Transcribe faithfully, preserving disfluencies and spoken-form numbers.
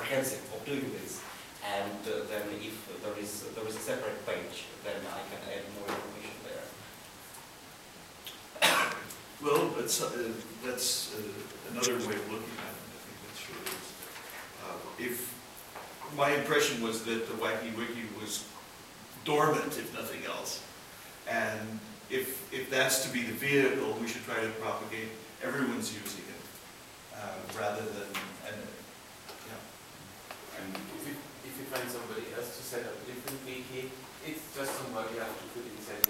apprehensive of doing this. And uh, then if there is there is a separate page, then I can add more information there. Well, that's uh, that's uh, another way of looking at it. I think that's really uh, if my impression was that the Wacky Wiki was dormant, if nothing else, and if if that's to be the vehicle, we should try to propagate everyone's using it uh, rather than and yeah. And if you, if you find somebody else to set up a different wiki, it's just some work you have to put inside